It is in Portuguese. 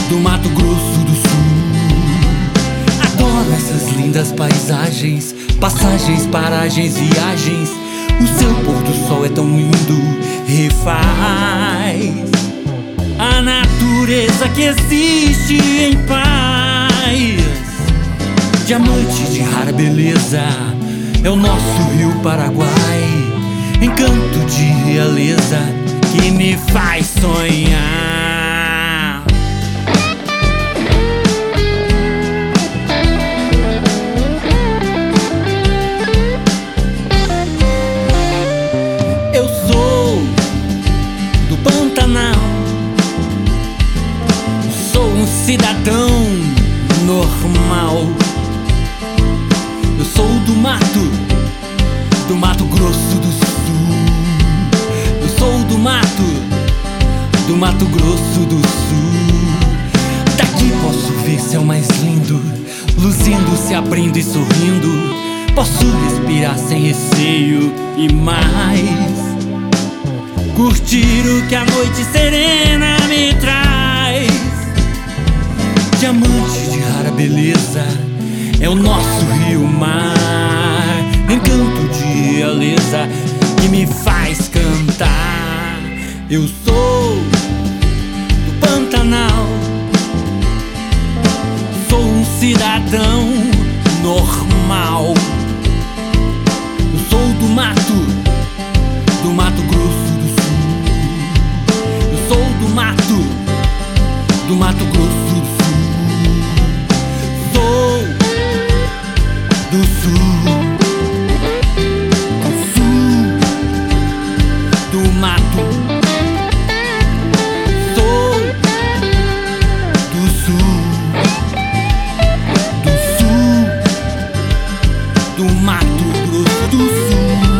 do Mato Grosso do Sul. Adoro essas lindas paisagens, passagens, paragens, viagens. O seu pôr do sol é tão lindo, refaz a natureza que existe em paz. Diamante de rara beleza é o nosso rio Paraguai, encanto de realeza que me faz sonhar. Eu sou do Pantanal, sou um cidadão normal. Eu sou do Mato Grosso do Sul. Eu sou do Mato Grosso do Sul. Daqui posso ver céu mais lindo, luzindo, se abrindo e sorrindo. Posso respirar sem receio e mais curtir o que a noite serena me traz. Diamante de rara beleza é o nosso rio-mar, encanto de realeza que me faz cantar. Eu sou do Pantanal, sou um cidadão normal. Eu sou do Mato Grosso do Sul. Eu sou do Mato Grosso do Sul. Sou do Sul, do mato. Sou do Sul, do Mato Grosso do Sul.